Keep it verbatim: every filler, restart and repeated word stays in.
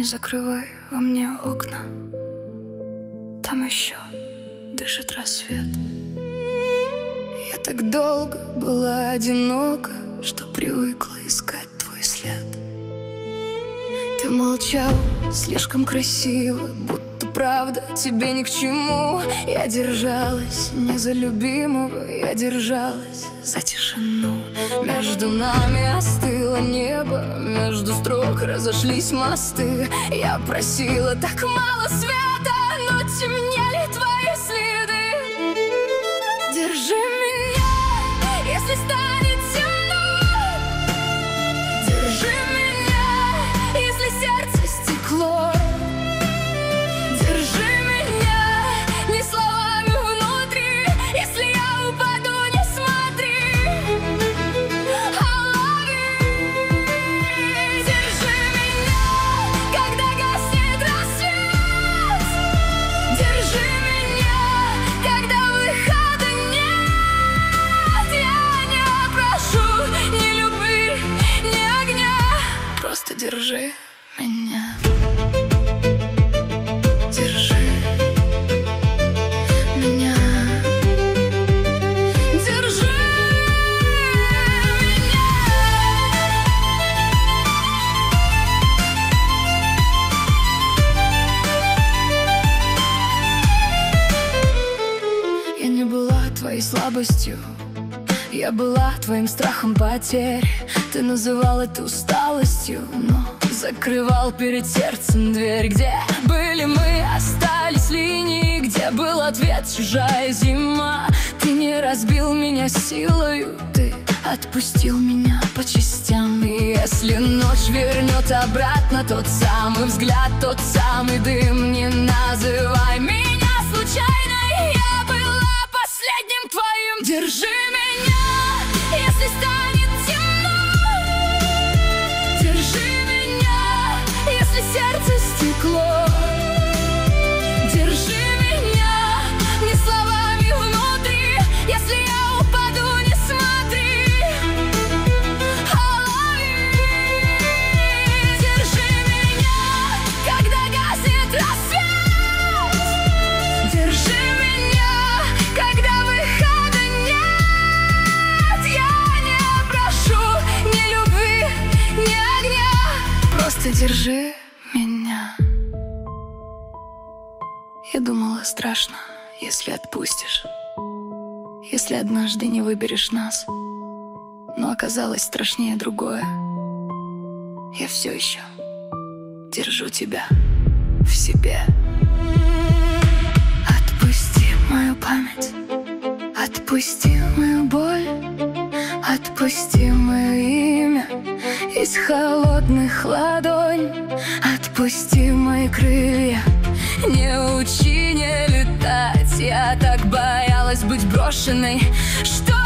Не закрывай во мне окна, там еще дышит рассвет. Я так долго была одинока, что привыкла искать твой след. Ты молчал слишком красиво, будто правда тебе ни к чему. Я держалась не за любимого, я держалась за тишину. Между нами остыло небо, между строк разошлись мосты. Я просила так мало света, но темнели твои следы. Держи меня, если станет темно. Держи меня, если сердце стекло. Держи меня, не словами внутри, если я упаду, не смотри. I love you. Держи меня, когда гаснет рассвет. Держи меня, когда выхода нет. Я не прошу ни любви, ни огня. Просто держи меня. Держи меня. Держи меня. Я не была твоей слабостью, я была твоим страхом потерь. Ты называл это усталостью, но закрывал перед сердцем дверь. Где были мы, остались линии, где был ответ чужая зима. Ты не разбил меня силою, ты отпустил меня по частям. И если ночь вернет обратно тот самый взгляд, тот самый дым, не называй меня случайной, я была последним твоим. Держи меня, если станет темно. Держи меня, если сердце стекло. Держи меня, не словами внутри, если я упаду, не смотри. I love you. Держи меня, когда гаснет рассвет. Держи меня, когда выхода нет. Я не прошу ни любви, ни огня. Просто держи меня. Я думала, страшно, если отпустишь, если однажды не выберешь нас. Но оказалось страшнее другое. Я все еще держу тебя в себе. Отпусти мою память, отпусти мою боль, отпусти мое имя из холодных ладонь. Отпусти мои крылья, не учи не летать. Я так боялась быть брошенной, что